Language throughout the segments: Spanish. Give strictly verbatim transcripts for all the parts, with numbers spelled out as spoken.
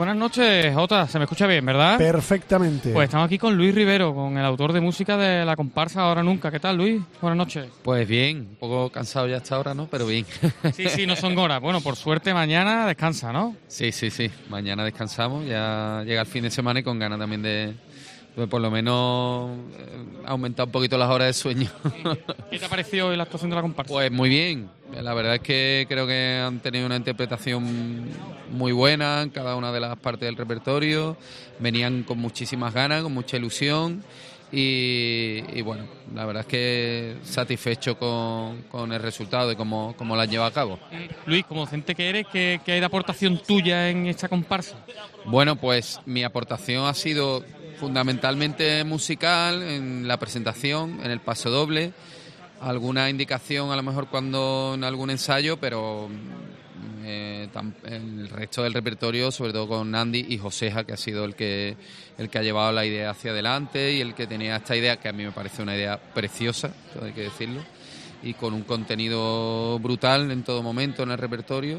Buenas noches, Jota. Se me escucha bien, ¿verdad? Perfectamente. Pues estamos aquí con Luis Rivero, con el autor de música de la comparsa Ahora Nunca. ¿Qué tal, Luis? Buenas noches. Pues bien, un poco cansado ya hasta ahora, ¿no? Pero bien. Sí, sí, no son horas. Bueno, por suerte mañana descansa, ¿no? Sí, sí, sí. Mañana descansamos, ya llega el fin de semana y con ganas también de, de por lo menos eh, aumentar un poquito las horas de sueño. ¿Qué te ha parecido hoy la actuación de la comparsa? Pues muy bien. La verdad es que creo que han tenido una interpretación muy buena en cada una de las partes del repertorio. Venían con muchísimas ganas, con mucha ilusión. Y, y bueno, la verdad es que satisfecho con, con el resultado de cómo, cómo lo han llevado a cabo. Luis, como docente que eres, ¿qué, qué hay de aportación tuya en esta comparsa? Bueno, pues mi aportación ha sido fundamentalmente musical, en la presentación, en el paso doble, alguna indicación a lo mejor cuando en algún ensayo, pero eh, tam, el resto del repertorio, sobre todo con Andy y Joseja, que ha sido el que el que ha llevado la idea hacia adelante y el que tenía esta idea, que a mí me parece una idea preciosa, todo hay que decirlo, y con un contenido brutal en todo momento en el repertorio.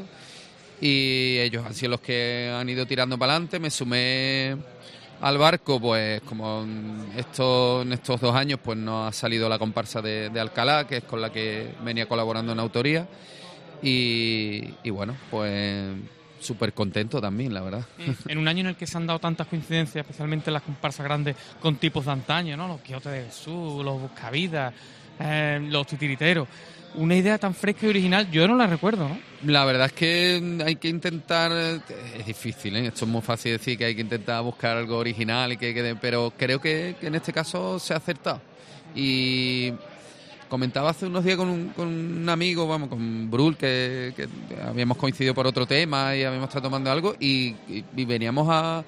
Y ellos han sido los que han ido tirando para adelante. Me sumé al barco, pues como esto, en estos dos años pues no ha salido la comparsa de, de Alcalá, que es con la que venía colaborando en autoría, y, y bueno, pues súper contento también, la verdad. En un año en el que se han dado tantas coincidencias, especialmente en las comparsas grandes, con tipos de antaño, ¿no? Los Quijotes de Jesús, los Buscavidas, eh, los Titiriteros. Una idea tan fresca y original, yo no la recuerdo, ¿no? La verdad es que hay que intentar, es difícil, ¿eh? Esto es muy fácil decir que hay que intentar buscar algo original, y que, que pero creo que, que en este caso se ha acertado. Y comentaba hace unos días con un, con un amigo, vamos, con Brul, que, que habíamos coincidido por otro tema y habíamos estado tomando algo, y, y, y veníamos a,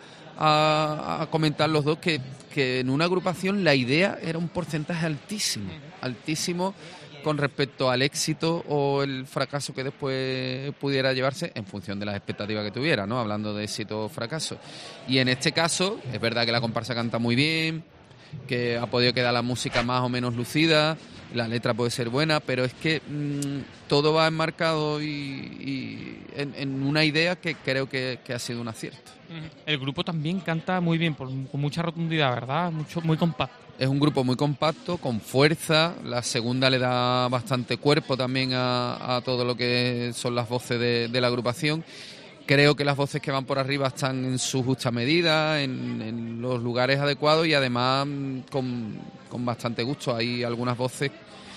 a, a comentar los dos que, que en una agrupación la idea era un porcentaje altísimo, altísimo, con respecto al éxito o el fracaso que después pudiera llevarse en función de las expectativas que tuviera, ¿no? Hablando de éxito o fracaso. Y en este caso, es verdad que la comparsa canta muy bien, que ha podido quedar la música más o menos lucida, la letra puede ser buena, pero es que mmm, todo va enmarcado y, y en, en una idea que creo que, que ha sido un acierto. El grupo también canta muy bien, por, con mucha rotundidad, ¿verdad? Mucho, muy compacto. Es un grupo muy compacto, con fuerza. La segunda le da bastante cuerpo también a, a todo lo que son las voces de, de la agrupación. Creo que las voces que van por arriba están en su justa medida, en, en los lugares adecuados y además con, con bastante gusto. Hay algunas voces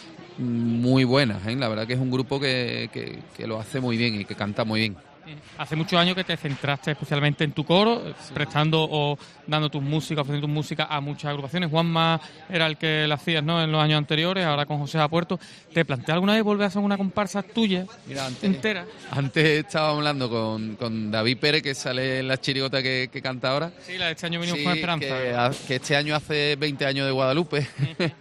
muy buenas, ¿eh? La verdad que es un grupo que, que, que lo hace muy bien y que canta muy bien. Hace muchos años que te centraste especialmente en tu coro, sí, prestando o dando tus músicas, ofreciendo tu música a muchas agrupaciones. Juanma era el que la hacías, ¿no?, en los años anteriores, ahora con José Puerto. ¿Te planteas alguna vez volver a hacer una comparsa tuya? Mira, antes, entera? Antes estaba hablando con, con David Pérez, que sale en la chirigota que, que canta ahora. Sí, la de este año venimos sí, con Esperanza. Que, que este año hace veinte años de Guadalupe.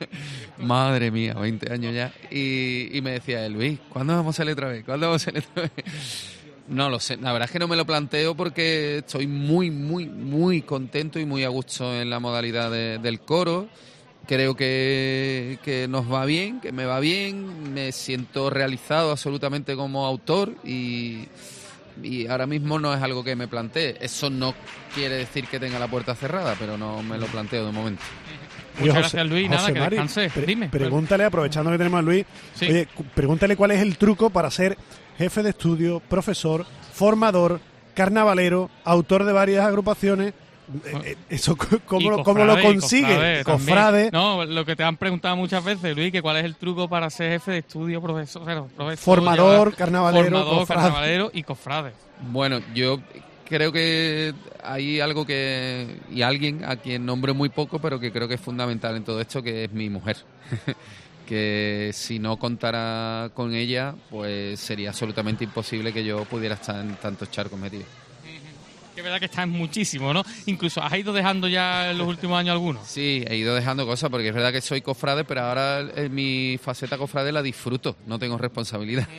Madre mía, veinte años ya. Y, y me decía, Luis, ¿cuándo vamos a salir otra vez? ¿Cuándo vamos a salir otra vez? No lo sé, la verdad es que no me lo planteo porque estoy muy, muy, muy contento y muy a gusto en la modalidad de, del coro. Creo que, que nos va bien, que me va bien, me siento realizado absolutamente como autor y, y ahora mismo no es algo que me plantee. Eso no quiere decir que tenga la puerta cerrada, pero no me lo planteo de momento. Muchas José, gracias, Luis. José Nada, Mari, que descanse. Pre Dime. Pregúntale, aprovechando que tenemos a Luis, sí. Oye, pregúntale cuál es el truco para ser jefe de estudio, profesor, formador, carnavalero, autor de varias agrupaciones. Eso, ¿cómo, lo, ¿cómo lo consigue? Cofrade, cofrade. No, lo que te han preguntado muchas veces, Luis, que cuál es el truco para ser jefe de estudio, profesor, profesor formador, carnavalero, formador, cofrade. carnavalero y cofrade. Bueno, yo creo que hay algo que, y alguien a quien nombro muy poco, pero que creo que es fundamental en todo esto, que es mi mujer. Que si no contara con ella, pues sería absolutamente imposible que yo pudiera estar en tantos charcos metidos. Es verdad que estás muchísimo, ¿no? Incluso, ¿has ido dejando ya en los últimos años algunos? Sí, he ido dejando cosas, porque es verdad que soy cofrade, pero ahora en mi faceta cofrade la disfruto, no tengo responsabilidad.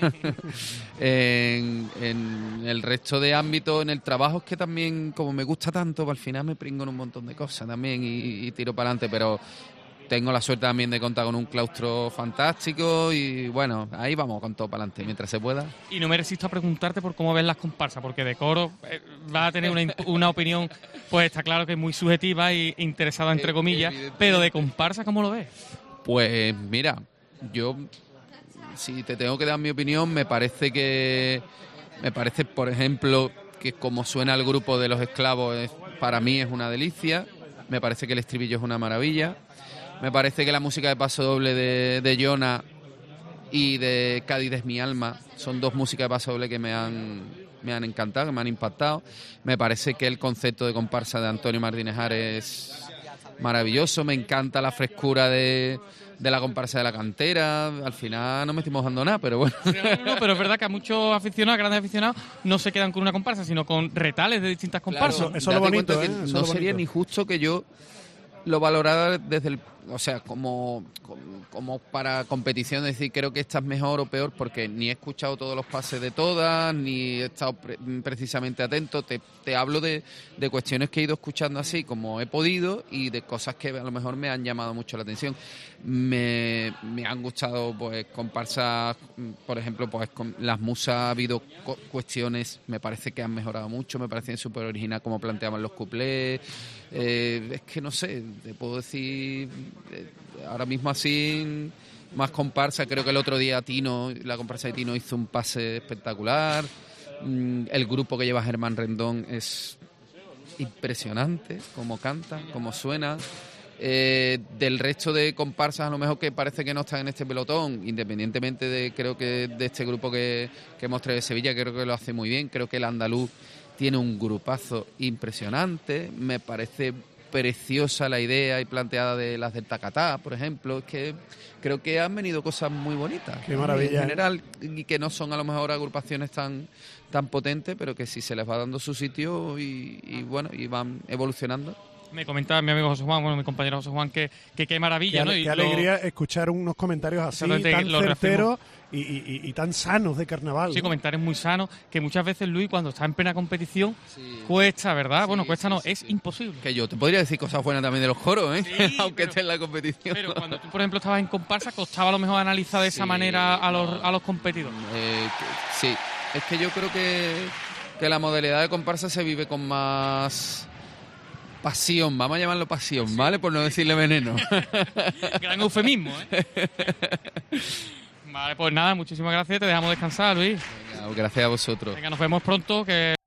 en, en el resto de ámbitos, en el trabajo, es que también, como me gusta tanto, al final me pringo en un montón de cosas también y, y tiro para adelante, pero tengo la suerte también de contar con un claustro fantástico y bueno, ahí vamos con todo para adelante mientras se pueda. Y no me resisto a preguntarte por cómo ves las comparsas, porque de coro eh, vas a tener una, una opinión, pues está claro que es muy subjetiva e interesada entre comillas, pero de comparsa, ¿cómo lo ves? Pues mira, yo si te tengo que dar mi opinión, me parece que me parece, por ejemplo, que como suena el grupo de Los Esclavos, es, para mí es una delicia. Me parece que el estribillo es una maravilla. Me parece que la música de paso doble de, de Jonah y de Cádiz es mi alma son dos músicas de paso doble que me han, me han encantado, que me han impactado. Me parece que el concepto de comparsa de Antonio Martínez Ares es maravilloso. Me encanta la frescura de, de la comparsa de la cantera. Al final no me estoy mojando nada, pero bueno. No, no, no, pero es verdad que a muchos aficionados, grandes aficionados, no se quedan con una comparsa, sino con retales de distintas comparsas. Claro, eso es lo bonito, ¿eh? Eso No es lo sería bonito. ni justo que yo lo valorara desde el... O sea, como, como para competición, es decir, creo que esta es mejor o peor porque ni he escuchado todos los pases de todas, ni he estado pre- precisamente atento. Te, te hablo de, de cuestiones que he ido escuchando así como he podido y de cosas que a lo mejor me han llamado mucho la atención. Me, me han gustado pues comparsas, por ejemplo, pues con Las Musas ha habido co- cuestiones, me parece que han mejorado mucho, me parece súper original como planteaban los cuplés. Eh, es que no sé, te puedo decir eh, ahora mismo así más comparsa. Creo que el otro día Tino, la comparsa de Tino hizo un pase espectacular. Mm, el grupo que lleva Germán Rendón es impresionante, cómo canta, cómo suena. Eh, del resto de comparsas a lo mejor que parece que no están en este pelotón, independientemente de creo que de este grupo que, que hemos traído de Sevilla, creo que lo hace muy bien. Creo que el andaluz tiene un grupazo impresionante. Me parece preciosa la idea y planteada de las del Tacatá, por ejemplo. Es que creo que han venido cosas muy bonitas. Qué maravilla. En general, y que no son a lo mejor agrupaciones tan tan potentes, pero que sí se les va dando su sitio y, y bueno, y van evolucionando. Me comentaba mi amigo José Juan, bueno, mi compañero José Juan, que que qué maravilla, Qué, ¿no? ale- Y qué lo- alegría escuchar unos comentarios así, Exactamente, tan lo certeros y, y- y- y tan sanos de carnaval. Sí, ¿no? comentarios muy sanos, que muchas veces Luis, cuando está en plena competición, Sí. cuesta, ¿verdad? Sí, bueno, cuesta sí, no, sí, es sí. imposible. Que yo te podría decir cosas buenas también de los coros, ¿eh? Sí, aunque pero- esté en la competición. Pero cuando tú, por ejemplo, estabas en comparsa, costaba a lo mejor analizar de esa Sí, manera a los, no. a los competidores. Eh, que- sí, es que yo creo que, que la modalidad de comparsa se vive con más pasión, vamos a llamarlo pasión, ¿vale? Por no decirle veneno. Gran eufemismo, ¿eh? Vale, pues nada, muchísimas gracias, te dejamos descansar, Luis. Venga, gracias a vosotros. Venga, nos vemos pronto, que